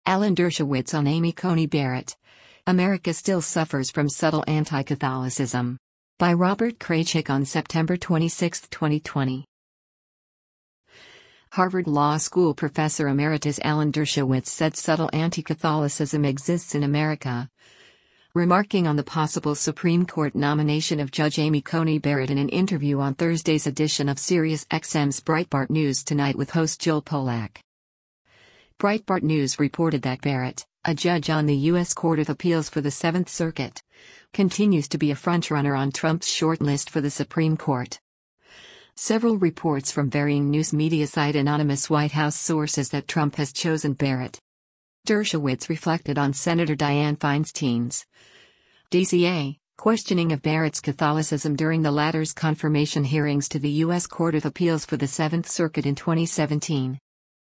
Alan Dershowitz on Amy Coney Barrett. America Still Suffers from Subtle Anti-Catholicism. By Robert Kraychik on September 26, 2020. Harvard Law School professor emeritus Alan Dershowitz said subtle anti-Catholicism exists in America. Remarking on the possible Supreme Court nomination of Judge Amy Coney Barrett in an interview on Thursday's edition of SiriusXM's Breitbart News Tonight with host Jill Polak. Breitbart News reported that Barrett, a judge on the U.S. Court of Appeals for the Seventh Circuit, continues to be a frontrunner on Trump's shortlist for the Supreme Court. Several reports from varying news media cite anonymous White House sources that Trump has chosen Barrett. Dershowitz reflected on Senator Dianne Feinstein's DCA questioning of Barrett's Catholicism during the latter's confirmation hearings to the U.S. Court of Appeals for the Seventh Circuit in 2017.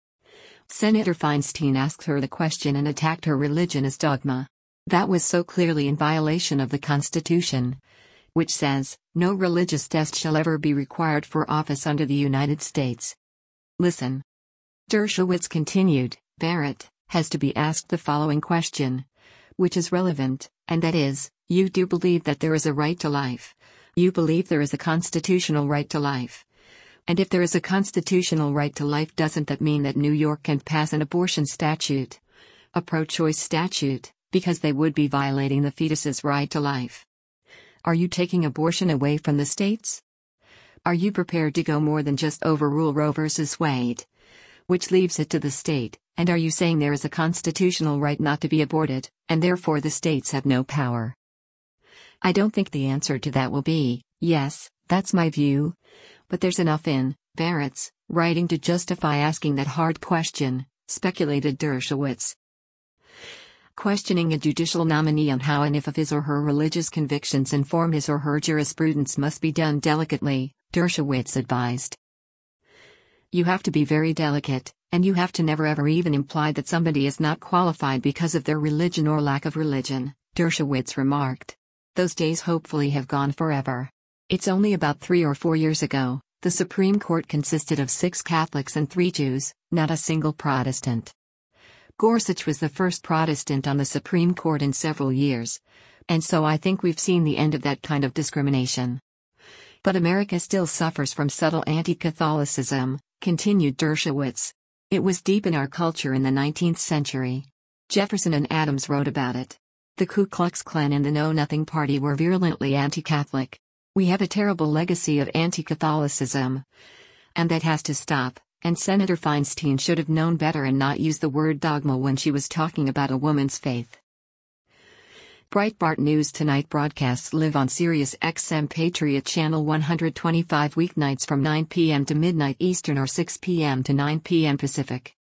Senator Feinstein asked her the question and attacked her religion as dogma. That was so clearly in violation of the Constitution, which says, no religious test shall ever be required for office under the United States. Listen. Dershowitz continued, Barrett has to be asked the following question, which is relevant, and that is, you do believe that there is a right to life. You believe there is a constitutional right to life. And if there is a constitutional right to life, doesn't that mean that New York can pass an abortion statute, a pro-choice statute, because they would be violating the fetus's right to life? Are you taking abortion away from the states? Are you prepared to go more than just overrule Roe v. Wade, which leaves it to the state, and are you saying there is a constitutional right not to be aborted, and therefore the states have no power? I don't think the answer to that will be, yes, that's my view. But there's enough in Barrett's writing to justify asking that hard question, speculated Dershowitz. Questioning a judicial nominee on how and if of his or her religious convictions inform his or her jurisprudence must be done delicately, Dershowitz advised. You have to be very delicate, and you have to never ever even imply that somebody is not qualified because of their religion or lack of religion, Dershowitz remarked. Those days hopefully have gone forever. It's only about 3 or 4 years ago, the Supreme Court consisted of 6 Catholics and 3 Jews, not a single Protestant. Gorsuch was the first Protestant on the Supreme Court in several years. And so I think we've seen the end of that kind of discrimination. But America still suffers from subtle anti-Catholicism, continued Dershowitz. It was deep in our culture in the 19th century. Jefferson and Adams wrote about it. The Ku Klux Klan and the Know Nothing Party were virulently anti-Catholic. We have a terrible legacy of anti-Catholicism. And that has to stop, and Senator Feinstein should have known better and not use the word dogma when she was talking about a woman's faith. Breitbart News Tonight broadcasts live on SiriusXM Patriot Channel 125 weeknights from 9 p.m. to midnight Eastern or 6 p.m. to 9 p.m. Pacific.